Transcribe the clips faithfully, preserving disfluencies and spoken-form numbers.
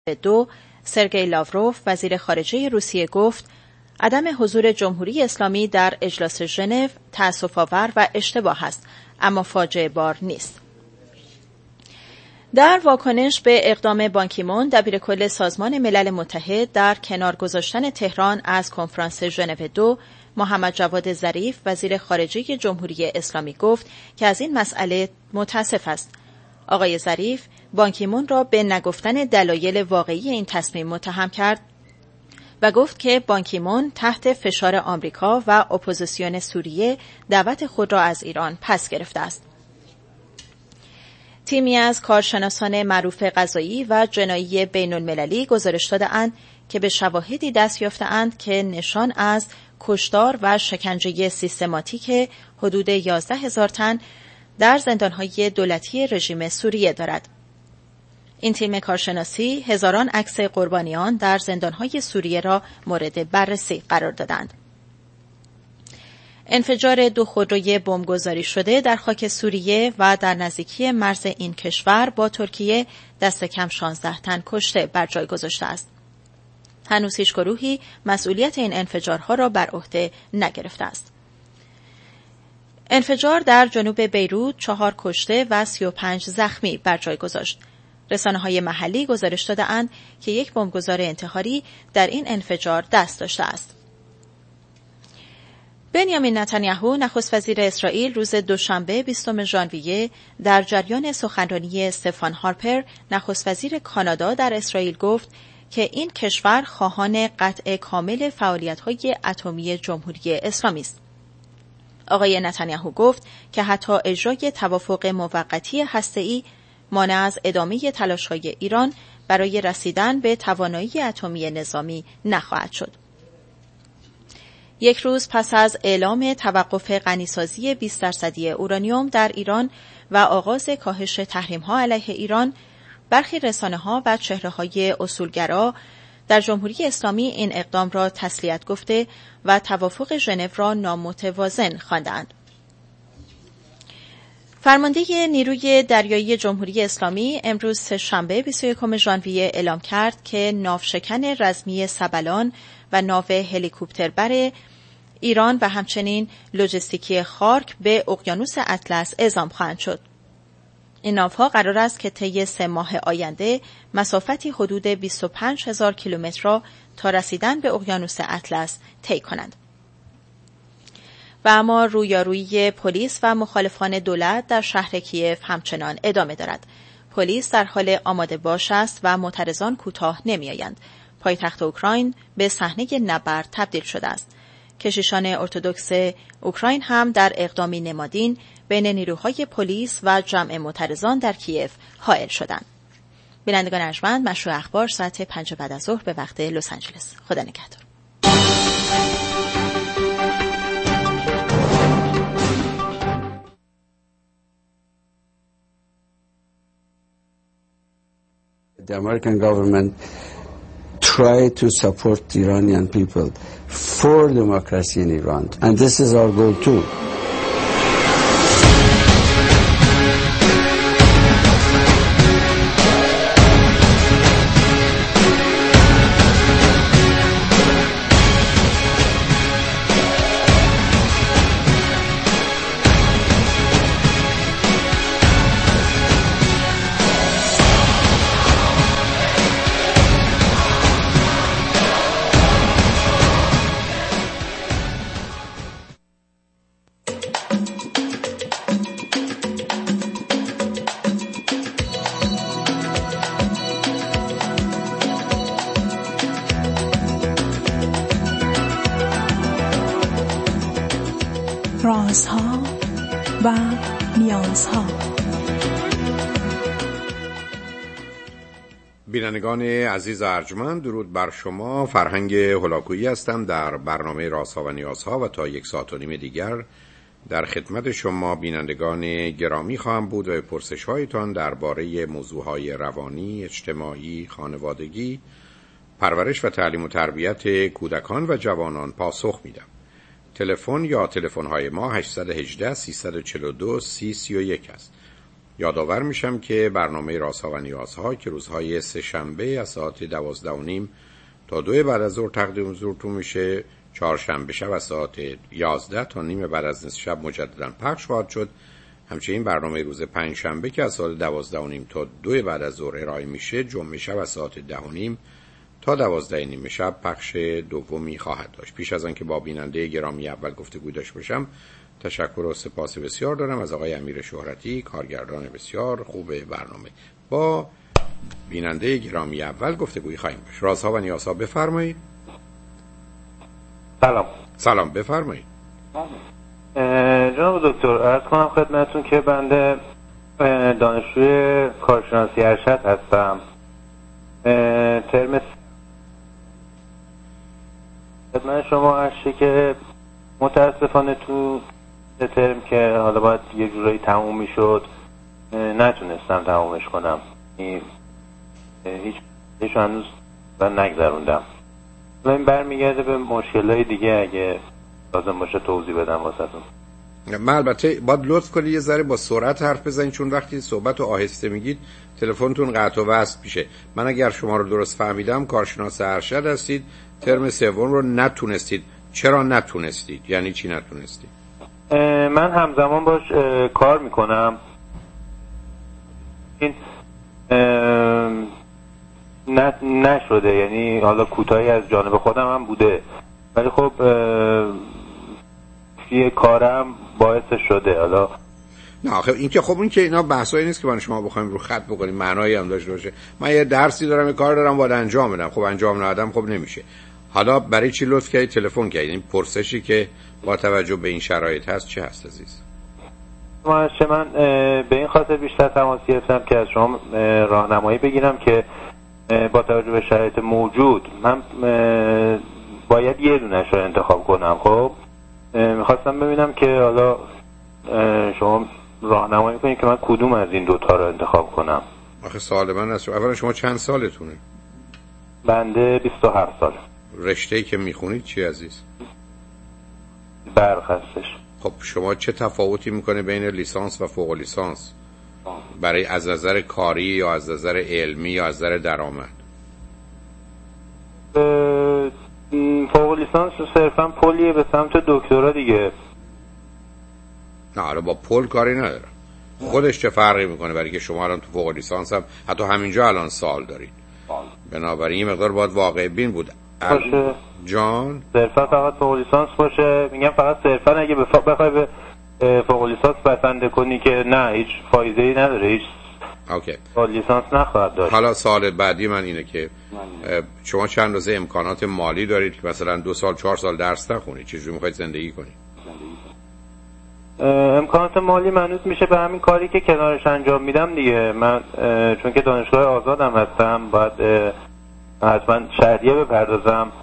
دو، سرگئی لاوروف وزیر خارجه روسیه گفت عدم حضور جمهوری اسلامی در اجلاس ژنو تأسف‌آور و اشتباه است، اما فاجعه بار نیست. در واکنش به اقدام بانکیمون دبیرکل سازمان ملل متحد در کنار گذاشتن تهران از کنفرانس ژنو دو، محمد جواد ظریف وزیر خارجه جمهوری اسلامی گفت که از این مسئله متاسف است. آقای ظریف بانکیمون را به نگفتن دلایل واقعی این تصمیم متهم کرد و گفت که بانکیمون تحت فشار آمریکا و اپوزیسیون سوریه دعوت خود را از ایران پس گرفته است. تیمی از کارشناسان معروف قضایی و جنایی بین المللی گزارش داده‌اند که به شواهدی دست یافته‌اند که نشان از کشتار و شکنجه سیستماتیک حدود یازده هزار تن در زندان‌های دولتی رژیم سوریه دارد. این تیم کارشناسی هزاران عکس قربانیان در زندان‌های سوریه را مورد بررسی قرار دادند. انفجار دو خودروی بمبگذاری شده در خاک سوریه و در نزدیکی مرز این کشور با ترکیه دست کم شانزده تن کشته بر جای گذاشته است. هنوز هیچ گروهی مسئولیت این انفجارها را بر عهده نگرفته است. انفجار در جنوب بیروت چهار کشته و سی و پنج زخمی بر جای گذاشت. رسانه‌های محلی گزارش داده‌اند که یک بمبگذار انتحاری در این انفجار دست داشته است. بنیامین نتانیاهو نخست وزیر اسرائیل روز دوشنبه بیستم ژانویه در جریان سخنرانی استفان هارپر نخست وزیر کانادا در اسرائیل گفت که این کشور خواهان قطع کامل فعالیت‌های اتمی جمهوری اسلامی است. آقای نتانیاهو گفت که حتی اجرای توافق موقتی هسته‌ای مانع از ادامه تلاش‌های ایران برای رسیدن به توانایی اتمی نظامی نخواهد شد. یک روز پس از اعلام توقف غنیسازی بیست درصدی اورانیوم در ایران و آغاز کاهش تحریم‌ها علیه ایران، برخی رسانه‌ها و چهره‌های اصولگرا در جمهوری اسلامی این اقدام را تسلیت گفته و توافق ژنو را نامتوازن خواندند. فرمانده نیروی دریایی جمهوری اسلامی امروز سه‌شنبه بیست و یکم ژانویه اعلام کرد که ناوشکن رزمی سبلان و ناو هلیکوپتربر ایران و همچنین لوجستیکی خارک به اقیانوس اطلس اعزام خواهند شد. این ناوها قرار است که طی سه ماه آینده مسافتی حدود بیست و پنج هزار کیلومتر را تا رسیدن به اقیانوس اطلس طی کنند. و اما رویارویی پلیس و مخالفان دولت در شهر کیف همچنان ادامه دارد. پلیس در حال آماده باش است و معترضان کوتاه نمی‌آیند. پایتخت اوکراین به صحنه نبرد تبدیل شده است. کشیشان ارتدوکس اوکراین هم در اقدامی نمادین بین نیروهای پلیس و جمع معترضان در کیف حائل شدند. بینندگان ارجمند، مشروع اخبار ساعت پنج بعد از ظهر به وقت لس آنجلس. خدا نگهدار. The American government try to support the Iranian people for democracy in Iran, and this is our goal too. رازها و نیازها. بینندگان عزیز ارجمند، درود بر شما. فرهنگ هلاکویی هستم در برنامه رازها و نیازها و تا یک ساعت و نیم دیگر در خدمت شما بینندگان گرامی خواهم بود و به پرسش هایتان درباره موضوعهای روانی، اجتماعی، خانوادگی، پرورش و تعلیم و تربیت کودکان و جوانان پاسخ میدم. تلفن یا تلفن‌های ما هشت یک هشت سه چهار دو سه صفر سه یک است. یادآور میشم که برنامه رازها و نیازها که روزهای سه شنبه از ساعت دوازده و نیم تا دو بعد از ظهر تقدیم حضورتون میشه، چهارشنبه شب از ساعت یازده تا نیم بعد از نصف شب مجددا پخش خواهد شد. همچنین برنامه روز پنج شنبه که از ساعت دوازده و نیم تا دو بعد از ظهر ارائه میشه، جمعه شب از ساعت ده و نیم تا دوازده نیم شب پخش دومی خواهد داشت. پیش از آن که با بیننده گرامی اول گفتگو داشته باشم، تشکر و سپاس بسیار دارم از آقای امیر شهرتی، کارگردان بسیار خوب برنامه. با بیننده گرامی اول گفتگویی خواهیم داشت. رازها و نیازها، بفرمایید. سلام. سلام، بفرمایید. جناب دکتر، عرض کنم خدمتتون که بنده دانشجوی کارشناسی ارشد هستم. ترم خدمت شما عرضه که متاسفانه تو ترم که حالا باید یه جورایی تموم میشد نتونستم تمومش کنم. هیچ هیچ هنوز من نگذروندم. این برمیگرده به مشکلای دیگه، اگه لازم باشه توضیح بدم واسهتون. من البته باید لطف کنید یه ذره با سرعت حرف بزنید، چون وقتی صحبت رو آهسته میگید تلفنتون قطع و وصل میشه. من اگر شما رو درست فهمیدم کارشناس ارشد هستید، ترم سوم رو نتونستید. چرا نتونستید؟ یعنی چی نتونستید؟ من همزمان باش کار میکنم. این نشده، یعنی حالا کوتاهی از جانب خودم هم بوده، ولی خب یه کارم باعث شده. حالا نه آخه این که خب این که اینا بحثایی نیست که من شما بخوایم رو خط بکنیم، معنایی هم داشته باشه. من یه درسی دارم، یه کار دارم، باید انجام بدم. خب انجام ندادم خب نمیشه. حالا برای چی لطف کردید تلفن کردید؟ این پرسشی که با توجه به این شرایط هست چه هست عزیز؟ من به این خاطر بیشتر تماس گرفتم که از شما راهنمایی بگیرم که با توجه به شرایط موجود من باید یه دونش رو انتخاب کنم. خب میخواستم ببینم که حالا شما راهنمایی کنید که من کدوم از این دوتا رو انتخاب کنم. آخه سوال من است، اولا شما چند سالتونه؟ بنده بیست و هفت ساله. رشته‌ای که میخونید چی عزیز؟ برق هستش. خب شما چه تفاوتی میکنه بین لیسانس و فوق لیسانس برای از نظر کاری یا از نظر علمی یا از نظر درآمد؟ فوق لیسانس صرفا پلیه به سمت دکترا دیگه. نه حالا با پل کاری نداره. خودش چه فرقی میکنه؟ برای که شما الان تو فوق لیسانس هم حتی همینجا الان سال دارید، بنابراین این مقدار باید واقع بین بود باشه. جان صرفا فقط فوق لیسانس باشه. میگم فقط صرفا اگه بخوای به فوق لیسانس بسنده کنی که نه هیچ فایده‌ای نداره، هیچ اوکی فوق لیسانس نخواهد داشت. حالا سوال بعدی من اینه که شما چند روزه امکانات مالی دارید که مثلا دو سال چهار سال درس نخونید؟ چجوری میخواید زندگی کنید؟ امکانات مالی منوط میشه به همین کاری که کنارش انجام میدم دیگه. من چون که دانشگاه آزادم هستم باید حتما شهریه بپردازم،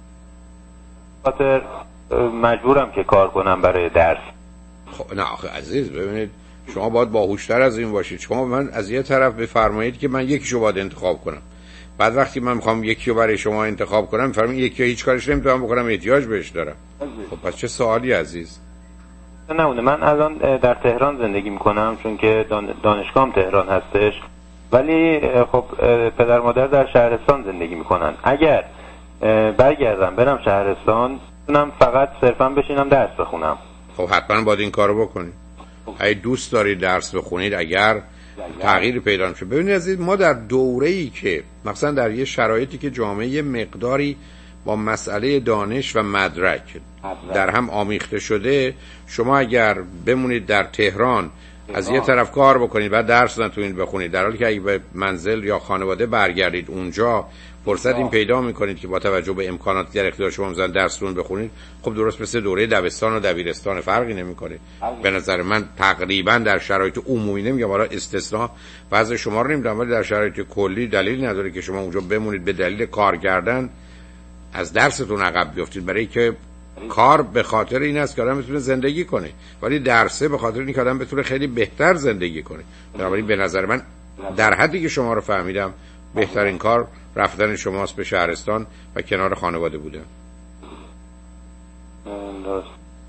خاطر مجبورم که کار کنم برای درس. خب نه آخه عزیز ببینید شما باید باهوشتر از این باشید. شما من از یه طرف بفرمایید که من یکیشو باید انتخاب کنم، بعد وقتی من میخوام یکیو برای شما انتخاب کنم میفرمایید یکی هیچ کارش نمیتونم بکنم، احتیاج بهش دارم. خب پس چه سوالی عزیز؟ نمونه من الان در تهران زندگی میکنم چون که دانشگاهم تهران هستش، ولی خب پدر مادر در شهرستان زندگی میکنن. اگر برگردم برم شهرستان میتونم فقط صرفا بشینم درس بخونم. خب حتما باید این کارو بکنید. اگه دوست دارید درس بخونید، اگر تغییر پیدا نشه. ببینید عزیز، ما در دوره‌ای که مثلا در یه شرایطی که جامعه مقداری با مسئله دانش و مدرک در هم آمیخته شده، شما اگر بمونید در تهران از یه طرف کار بکنید بعد درس نتونید بخونید، در حالی که اگه به منزل یا خانواده برگردید اونجا فرصت این پیدا میکنید که با توجه به امکاناتی در اختیار شما مثلا درستون بخونید، خب درست مثل دوره دبستان و دبیرستان فرقی نمیکنه. به نظر من تقریبا در شرایط عمومی، نمیگم حالا استثناء بعضی شما رو نمیدونم، ولی در شرایط کلی دلیل نداره که شما اونجا بمونید به دلیل کار کردن از درستون عقب بیفتید، برای که کار به خاطر این است که آدم بتونه زندگی کنه، ولی درسه به خاطر این که آدم بتونه خیلی بهتر زندگی کنه. بنابراین به نظر من در حدی که شما رو فهمیدم بهترین کار رفتن شماست به شهرستان و کنار خانواده بودن. درست.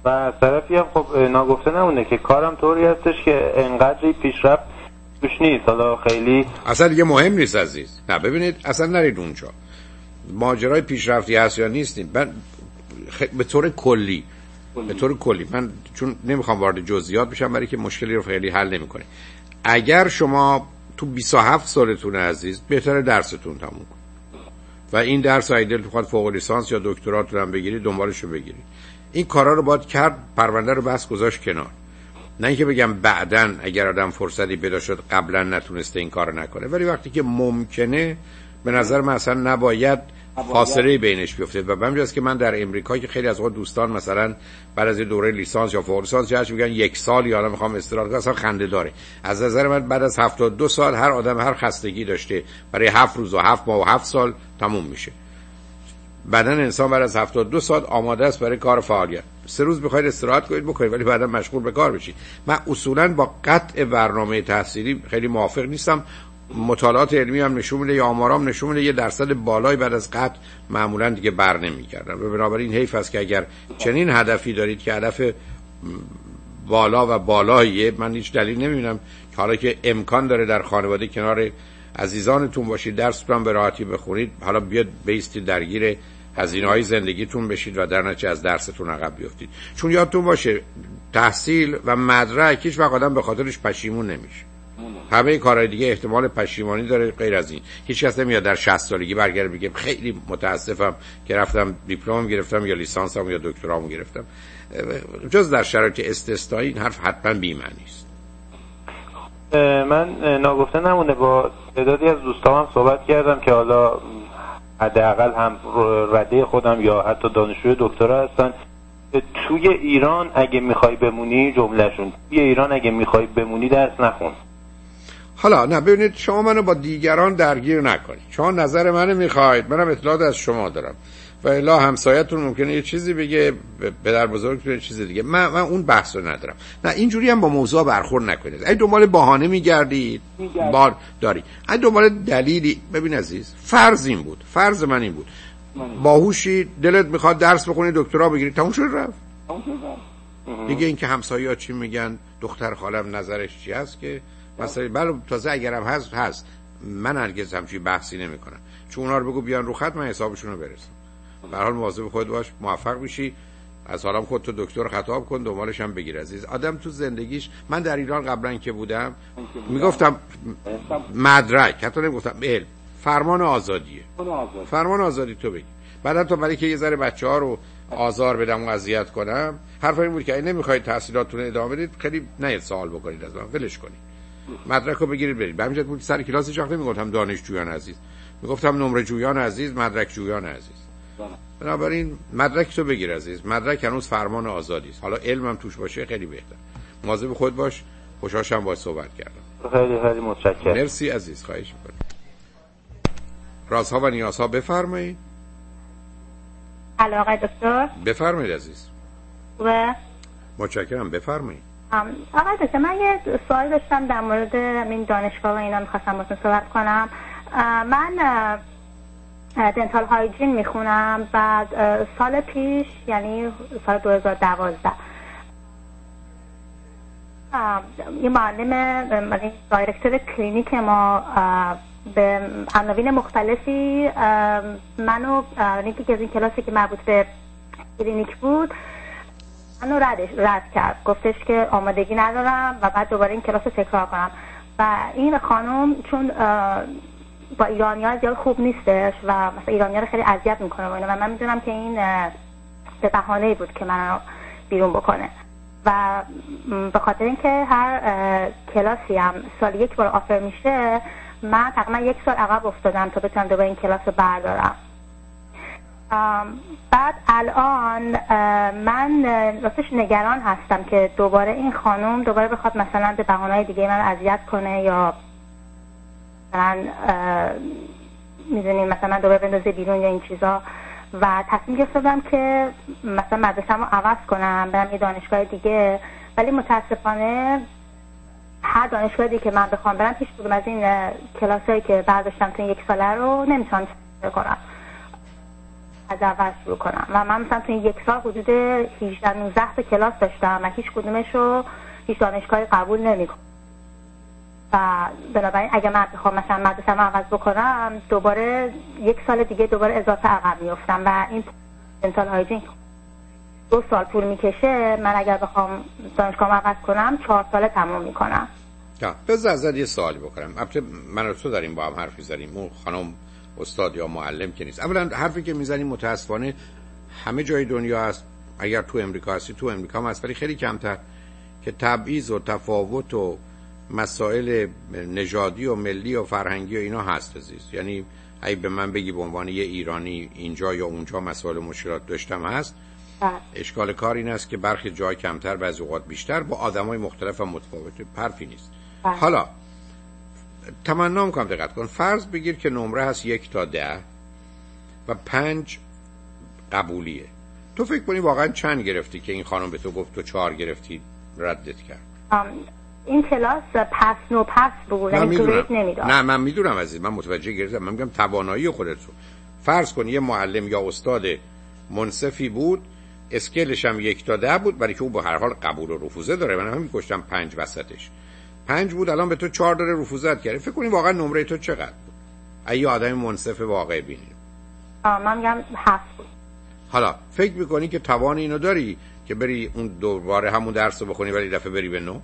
و از طرفی هم خب ناگفته نمونه که کارم طوری هستش که انقدری پیشرفت توش نیست. حالا خیلی اصلا دیگه مهم نیست عزیز. نه ببینید اصلا نرید اونجا. ماجرای پیشرفتی هست یا نیستیم. من خ... به طور کلی به طور کلی من چون نمیخوام وارد جزئیات بشم برای که مشکلی رو خیلی حل نمیکنه. اگر شما تو بیست و هفت سالتون عزیز بهتره درستون تموم کنید و این درس اگه دلتون خواهد فوق لیسانس یا دکتراتون هم بگیرید دنبالش رو بگیرید. این کارا رو باید کرد، پرونده رو بس گذاشت کنار. نه اینکه بگم بعدن اگر آدم فرصتی پیدا شد قبلا نتونسته این کارو نکنه، ولی وقتی که ممکنه به نظر من اصلا نباید فاصله بینش بیفته. و به همینجاست که من در امریکا که خیلی از اوقات دوستان مثلا بعد از دوره لیسانس یا فوق لیسانس چه میگن یک سال یا میخوام استراحت کنم، اصلا خنده داره. از نظر من بعد از هفتاد و دو سال هر آدم هر خستگی داشته برای هفت روز و هفت ماه و هفت سال تموم میشه. بدن انسان بعد از هفتاد و دو سال آماده است برای کار فعالیت. سه روز بخواید استراحت کنید بکنید ولی بعدا مشغول به کار بشید. من اصولا با قطع برنامه تحصیلی خیلی موافق نیستم. مطالعات علمی هم نشون میده یا آمارام نشون میده یه درصد بالایی بعد از قطع معمولا دیگه بر نمیگردن. و بنابراین حیف است که اگر چنین هدفی دارید که هدف بالا و بالاییه، من هیچ دلیل نمیبینم که حالا که امکان داره در خانواده کنار عزیزانتون باشید، درستون به راحتی بخونید، حالا بیاد بیستید درگیر هزینه‌های زندگیتون بشید و در نتیجه از درستون عقب بیفتید. چون یادتون باشه تحصیل و مدرک هیچ وقت آدم به خاطرش پشیمون نمیشه. همه کارهای دیگه احتمال پشیمانی داره غیر از این. هیچ کس نمیاد در شصت سالگی برگرده بگه خیلی متاسفم که رفتم دیپلم گرفتم یا لیسانسم یا دکترامو گرفتم. جز در شرایط استثنایی این حرف حتما بی‌معنی است. من ناگفته نمونه با تعدادی از دوستام صحبت کردم که حالا حداقل هم رده خودم یا حتی دانشجوی دکترا هستن. توی ایران اگه میخوای بمونی، جملهشون توی ایران اگه میخوای بمونی درس نخون. حالا نه ببینید شما منو با دیگران درگیر نکنید. شما نظر منو میخواید، منم اطلاعات از شما دارم و الا همسایتون ممکنه یه چیزی بگه، پدر بزرگتون یه چیز دیگه. من من اون بحثو ندارم. نه اینجوری هم با موضوع برخورد نکنید. اگه دنبال بهانه میگردید بار داری. اگه دنبال دلیلی، ببین عزیز فرض این بود، فرض من این بود باهوشی دلت میخواد درس بخونی دکترا بگیری، تموم شد رفت. دیگه اینکه همسایه‌ها چی میگن، دختر خالم نظرش چی هست که مثلا بله تازه اگرم هست هست من هرگز همچین بحثی نمیکنم. چون اونا رو بگو بیان رو خط من حسابشون رو برسم. به هر حال مواظب خودت باش، موفق بشی، از حالا خودت دکتر خطاب کن، دنبالش هم بگیر عزیز. آدم تو زندگیش، من در ایران قبلا که بودم میگفتم مدرک، حتی نمیگفتم علم، فرمان آزادیه. فرمان آزادی تو بگی. بعدا تو برای که یه ذره بچه‌ها رو آزار بدم و اذیت کنم، حرف این بود که اگه نمیخواید تحصیلاتتون ادامه بدید خیلی نه سوال بکنید از من، ولش کنید. مدرک رو بگیرید برید. به همین جهت بود سر کلاسش وقتی میگفتم دانشجویان عزیز، میگفتم نمره جویان عزیز، مدرک جویان عزیز. بنابراین مدرک تو بگیر عزیز. مدرک هنوز فرمان آزادی است. حالا علمم توش باشه خیلی بهتر. مواظب خود باش. خوشحالم باهات صحبت کردم. خیلی خیلی متشکرم. مرسی عزیز، خواهش می‌کنم. رازها و نیازها بفرمایید. الو آقای دکتر. بفرمایید عزیز. و متشکرم، بفرمایید. آقای دکتر من یه سوال داشتم در مورد این دانشگاه و اینا، می‌خواستم باهاتون صحبت کنم. من دنتال هایجین میخونم. بعد سال پیش یعنی سال دو هزار و دوازده یه معلم دایرکتور کلینیک ما به عناوین مختلفی منو یکی که از این کلاسی که مربوط به کلینیک بود منو ردش رد کرد، گفتش که آمادگی ندارم و بعد دوباره این کلاس رو تکرار کنم. و این خانم چون با ایرانی‌ها زیاد خوب نیستش و مثلا ایرانی‌ها رو خیلی اذیت میکنه و اینا، و من میدونم که این به بهانه‌ای بود که منو بیرون بکنه. و به خاطر اینکه هر کلاسی هم سال یک بار آفر میشه، من تقریبا یک سال عقب افتادم تا بتونم دوباره این کلاس رو بردارم. بعد الان من راستش نگران هستم که دوباره این خانم دوباره بخواد مثلا به بهانه‌های دیگه من اذیت کنه، یا مثلا میدونیم مثلا دوباره بندازه بیرون یا این چیزا. و تصمیم گرفتم که مثلا مدرسه‌مو عوض کنم، برم یه دانشگاه دیگه. ولی متاسفانه هر دانشگاه دیگه که من بخوام برم هیچ کدوم از این کلاسایی که برداشتم تو یک ساله رو نمیتونم تحصیل کنم. از اول شروع کنم. و من مثلا تو این یک سال حدود هجده نوزده تا کلاس داشتم و هیچ کدومش رو هیچ دانشگاهی قبول نمی‌کنه. و بنابراین اگه من بخوام مثلا مدرسه‌مو عوض بکنم دوباره یک سال دیگه دوباره اضافه عقب میافتم و این دنتال هایجین دو سال طول میکشه. من اگر بخوام دانشگاهمو عوض کنم چهار ساله تموم میکنم. یا بذار ازت یه سوالی بکنم. البته من و تو داریم با هم حرف می‌زنیم، اون خانم استاد یا معلم که نیست. اولا حرفی که میزنیم متاسفانه همه جای دنیا هست. اگر تو امریکا هستی تو امریکا هم هست، ولی خیلی کمتر، که تبعیض و تفاوت و مسائل نژادی و ملی و فرهنگی و اینا هست عزیز. یعنی اگه به من بگی به عنوان یه ایرانی اینجا یا اونجا مسائل مشکلات داشتم هست، اشکال کار این است که برخی جای کمتر بعضی اوقات بیشتر با آدمای مختلف و متفاوت، حرفی نیست. حالا تمنا میکنم دقت کن. فرض بگیر که نمره هست یک تا ده و پنج قبولیه. تو فکر کنی واقعا چند گرفتی که این خانم به تو گفت تو چهار گرفتی ردت کرد؟ این کلاس پس نو پس بود، یعنی گرید نمیداد. نه من میدونم عزیز، من متوجه گرفتم. من میگم توانایی خودت رو فرض کن. یه معلم یا استاد منصفی بود، اسکیلش هم یک تا ده بود، برای که او به هر حال قبول و رفوزه داره. من هم میگفتم پنج وسطش پنج بود، الان به تو چهار داره رفوزت کرده. فکر کنی واقعا نمره تو چقدر بود؟ اگه آدم منصف واقعی بینی. من میگم هفت بود. حالا فکر میکنی که توان اینو داری که بری اون دوباره همون درس رو بخونی ولی دفعه بری به نو؟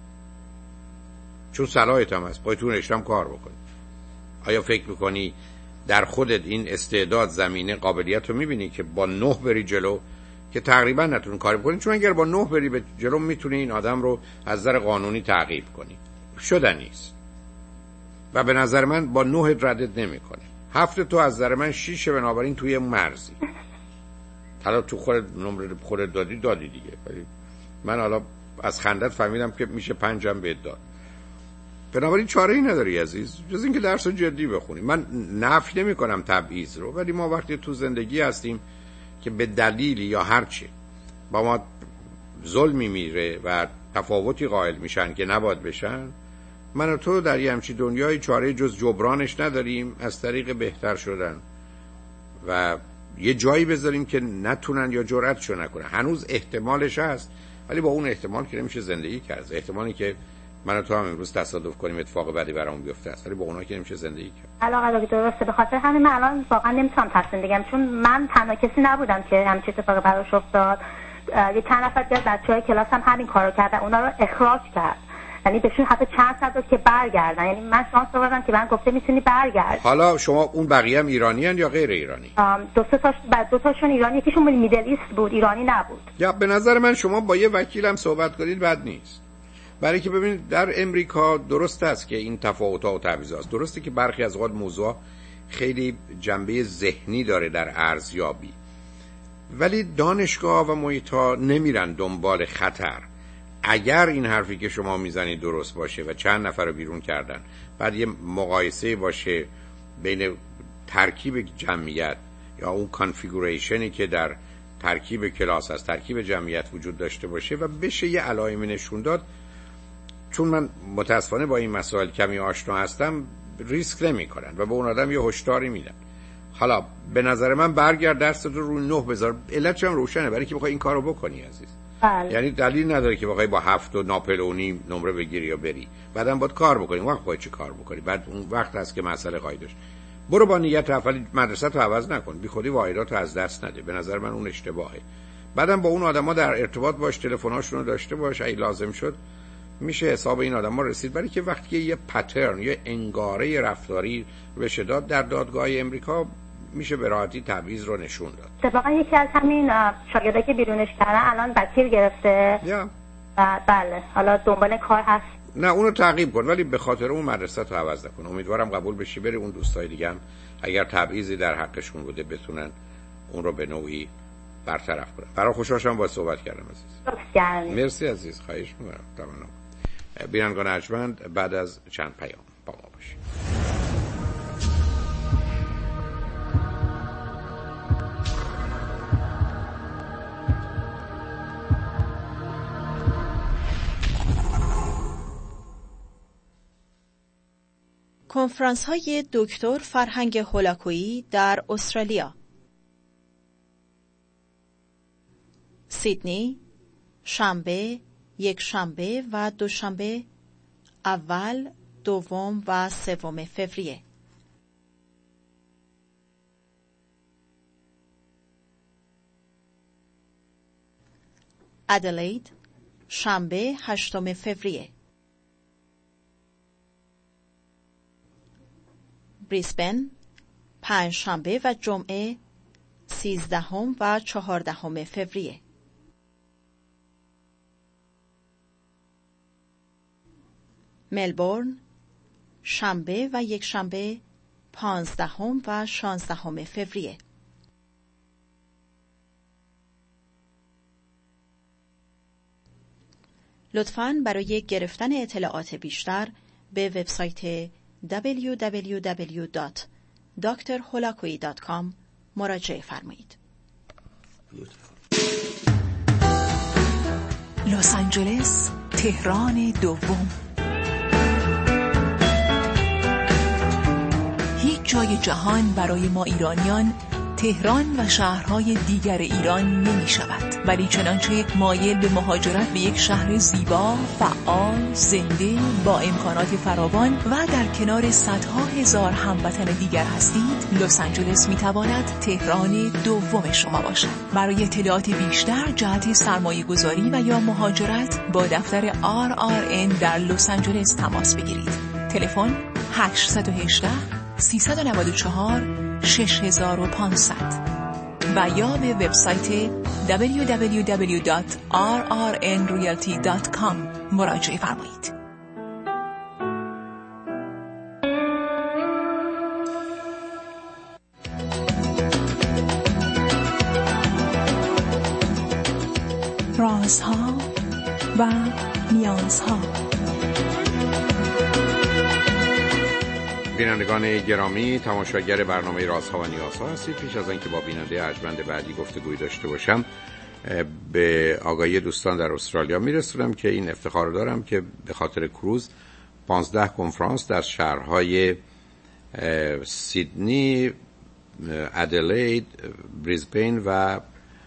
چون صلاحیت هم هست، باید تو رشته‌ام کار بکنی. آیا فکر میکنی در خودت این استعداد، زمینه، قابلیت رو میبینی که با نه بری جلو که تقریبا نتونی کاری بکنی؟ چون اگر با نه بری به جلو میتونی این آدم رو از نظر قانونی تعقیب کنی. شدنی است. و به نظر من با نه ردت نمیکنه. هفت تو از نظر من شیشه، بنابراین توی مرزی. حالا تو خودت نمره خودت دادی دادی دیگه. ولی من حالا از خندت فهمیدم که میشه پنجم بهت داد. بنابراین چاره ای نداری عزیز جز اینکه درس رو جدی بخونی. من نفی نمی کنم تبعیض رو، ولی ما وقتی تو زندگی هستیم که به دلیلی یا هرچی با ما ظلمی میره و تفاوتی قائل میشن که نباید بشن، من و تو در یه همچی دنیای چاره جز جبرانش نداریم از طریق بهتر شدن و یه جایی بذاریم که نتونن یا جرأتشو نکنن. هنوز احتمالش هست، ولی با اون احتمال که نمیشه زندگی کرد. احتمالی که من و تو هم امروز تصادف کنیم اتفاق بدی برامون بیفته است، ولی با اونها که نمیشه زندگی کرد. علاقه درسته. به خاطر همین من الان واقعا نمیتونم تصمیم بگیرم، چون من تنها کسی نبودم که همین اتفاقی براش افتاد. یه چند نفر از بچهای کلاس هم همین کارو کردن، اونا رو اخراج کرد. یعنی بهشون حتی چند صد داد که برگردن. یعنی من شانس آوردم که من گفته میتونی برگرد. حالا شما اون بقیه هم ایرانیان یا غیر ایرانی؟ دو سه تاش بعد دو تاشون ایرانی، یکیشون میدل ایست بود، ایرانی نبود. یا به نظر من شما با یه وکیلم صحبت کنید بد نیست. برای که ببینید در امریکا درست است که این تفاوت‌ها و تبعیض‌ها، درسته که برخی از اوقات موضوع خیلی جنبه ذهنی داره در ارزیابی، ولی دانشگاه و محیط‌ها نمیرن دنبال خطر. اگر این حرفی که شما میزنید درست باشه و چند نفر رو بیرون کردن، بعد یه مقایسه باشه بین ترکیب جمعیت یا اون کانفیگوریشنی که در ترکیب کلاس هست، ترکیب جمعیت وجود داشته باشه و بشه یه علائمی نشون داد. چون من متاسفانه با این مسائل کمی آشنا هستم، ریسک نمی کنن و به اون آدم یه هشداری میدن. حالا به نظر من برگرد درست رو روی نه بذار. علتش هم روشنه، برای که بخوای این کارو بکنی عزیز. بله. یعنی دلیل نداره که بخوای با هفت و ناپلونی نمره بگیری یا بری، بعدم باید کار بکنی. وقت باید چه کار بکنی؟ بعد اون وقت هست که مسئله خواهی داشت. برو با نیت اولی مدرسه رو عوض نکن، بی خودی واحدات رو از دست نده. به نظر من اون اشتباهه. بعدم با اون آدما در ارتباط باش، تلفن‌هاشون رو داشته باش، اگه لازم شد میشه حساب این آدما رسید. برای که وقتی یه پترن، یه انگاره رفتاری بشه داد در دادگاه امریکا، میشه به راحتی تبعیض رو نشون داد. اتفاقا یکی از همین شاگردایی که بیرونش کردن الان وکیل گرفته. یا بله، حالا دنبال کار هست. نه اونو تعقیب کن، ولی به خاطر اون مدرسه تو عوض نکن. امیدوارم قبول بشی، بری اون دوستای دیگه هم اگر تبعیضی در حقشون بوده بتونن اون رو به نوعی برطرف کنن. برای خوشحالم با صحبت کردم عزیز. مرسی عزیز، خواهش می‌کنم. تمام. بینندگان ارجمند، بعد از چند پیام با ما باشید. کنفرانس های دکتر فرهنگ هولاکویی در استرالیا. سیدنی شنبه، یک شنبه و دوشنبه اول، دوم و سوم فوریه. ادلید شنبه هشتم فوریه. بریسبن پنج شنبه و جمعه سیزدهم و چهاردهم فوریه. ملبورن شنبه و یک شنبه پانزدهم و شانزدهم فوریه. لطفاً برای گرفتن اطلاعات بیشتر به وبسایت دبلیو دبلیو دبلیو دات دکتر هولاکویی دات کام مراجعه فرمایید. لس آنجلس، تهران دوم. هیچ جای جهان برای ما ایرانیان تهران و شهرهای دیگر ایران نمی شود، ولی چنانچه مایل به مهاجرت به یک شهر زیبا، فعال، زنده، با امکانات فراوان و در کنار صدها هزار هموطن دیگر هستید، لس آنجلس می تواند تهران دوم شما باشد. برای اطلاعات بیشتر جهت سرمایه گذاری و یا مهاجرت با دفتر آر آر ان در لس آنجلس تماس بگیرید. تلفن هشت یک هشت سیصد و نود و چهار شش هزار و پانصد و یا به وبسایت دبلیو دبلیو دبلیو دات آر آر ان ریالتی دات کام مراجعه فرمایید. رازها و نیازها. بینندگان گرامی، تماشاگر برنامه رازها و نیازها هستید. پیش از آنکه با بیننده ارجمند بعدی گفتگوی داشته باشم، به آگاهی دوستان در استرالیا میرسونم که این افتخار دارم که به خاطر کروز پانزده کنفرانس در شهرهای سیدنی، ادلید، بریسبن و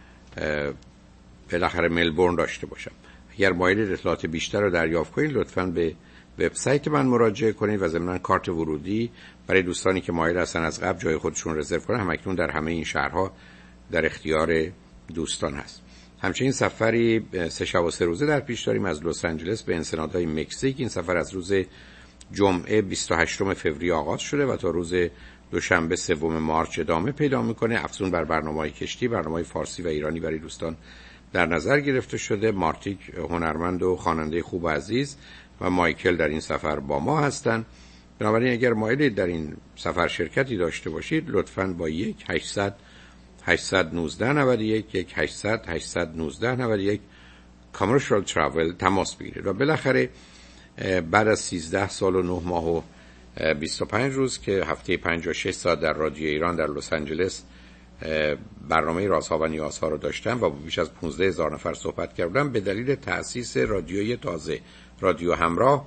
بالاخره ملبورن داشته باشم. اگر مایل اطلاعات بیشتر رو دریافت کنید لطفاً به وبسایت من مراجعه کنید و ضمناً کارت ورودی برای دوستانی که مایل هستن از قبل جای خودشون رزرو کنن همکنون در همه این شهرها در اختیار دوستان هست. همچنین سفری سه شب و سه روزه در پیش داریم از لس آنجلس به انسنادهای مکزیک. این سفر از روز جمعه بیست و هشتم فوریه آغاز شده و تا روز دوشنبه سوم مارس ادامه پیدا میکنه. افزون بر برنامه‌های کشتی، برنامه‌های فارسی و ایرانی برای دوستان در نظر گرفته شده. مارتیک هنرمند و خواننده خوب و عزیز و مایکل در این سفر با ما هستند. بنابراین اگر مایلید در این سفر شرکتی داشته باشید لطفاً با یک هشتصد هشتصد و نوزده نود و یک یک هشتصد هشتصد و نوزده نود و یک کامرشال تراول تماس بگیرید. و بالاخره بعد از سیزده سال و نه ماه و بیست و پنج روز که هفته پنجاه و شش ساعت در رادیو ایران در لس آنجلس برنامه رازها و نیازها رو داشتم و بیش از پانزده هزار نفر صحبت کردم، به دلیل تأسیس رادیوی تازه رادیو همراه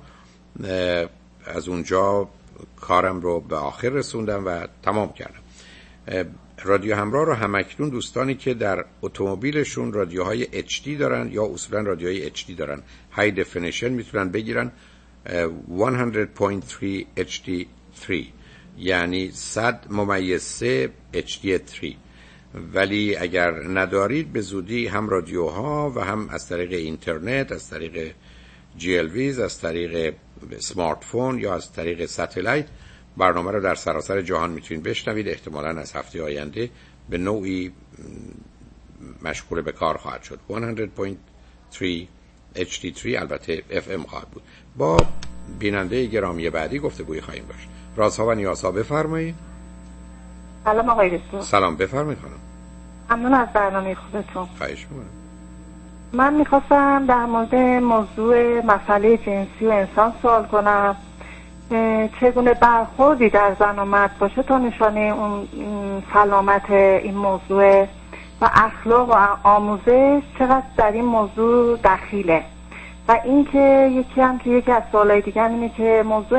از اونجا کارم رو به آخر رسوندم و تمام کردم. رادیو همراه رو همکنون دوستانی که در اتومبیلشون رادیوهای اچ دی دارن یا اصولا رادیوهای اچ دی دارن، های دفینیشن، میتونن بگیرن صد و سه اچ دی سه، یعنی صد ممیز سه اچ دی سه. ولی اگر ندارید به زودی هم رادیوها و هم از طریق اینترنت، از طریق جی ال ویز، از طریق سمارت فون یا از طریق ساتلایت برنامه رو در سراسر جهان میتونید بشنوید. احتمالاً از هفته آینده به نوعی مشغول به کار خواهد شد. صد و سه اچ دی سه البته اف ام خواهد بود. با بیننده گرامی بعدی گفتگوی خواهیم داشت. رازها و نیازها، بفرمایید. سلام آقای دکتر. سلام، بفرمایید خانم. ممنون از برنامه خودتون. خواهش می‌کنم. من میخواستم در مورد موضوع مسئله جنسی و انسان سوال کنم. چگونه برخوردی در زن و مرد باشه تا نشانه اون سلامت این موضوع و اخلاق و آموزش چقدر در این موضوع دخیله. و اینکه یکی هم که یکی از سوالای دیگه اینه که موضوع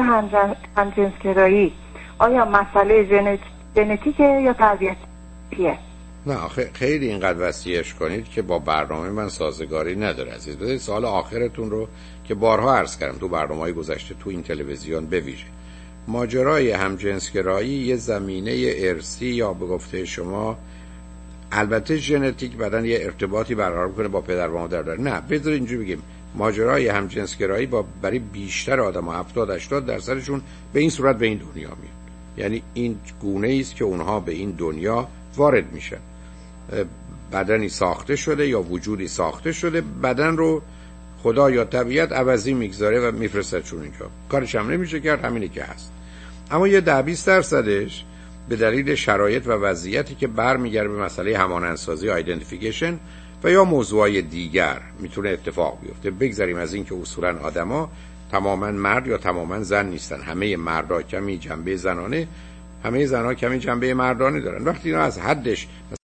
همجنسگرایی آیا مسئله ژنتیکه یا تربیتیه؟ نه آخه خیلی اینقدر وسیعش کنید که با برنامه من سازگاری نداره عزیز. بذارید سوال آخرتون رو که بارها عرض کردم تو برنامه‌های گذشته تو این تلویزیون بویژه، ماجرای همجنسگرایی یه زمینه ارثی یا به گفته شما البته ژنتیک بدن یه ارتباطی برقرار کنه با پدر و مادر داره، نه بذارید اینجوری بگیم ماجرای همجنسگرایی با برای بیشتر آدم‌ها هفتاد هشتاد درصدشون به این صورت به این دنیا میاد. یعنی این گونه است که اونها به این دنیا وارد میشن، بدنی ساخته شده یا وجودی ساخته شده، بدن رو خدا یا طبیعت عوضی میگذاره و میفرسته چون اینجا کارش هم نمیشه کرد، همینی که هست. اما یه ده بیست درصدش به دلیل شرایط و وضعیتی که برمیگرده به مسئله همانندسازی آیدنتیفیکیشن و یا موضوعای دیگر میتونه اتفاق بیفته. بگذاریم از این که اصولا آدما تماما مرد یا تماما زن نیستن، همه مردا کمی جنبه زنانه، همه زنها کمی جنبه مردانه دارن. وقتی اینا از حدش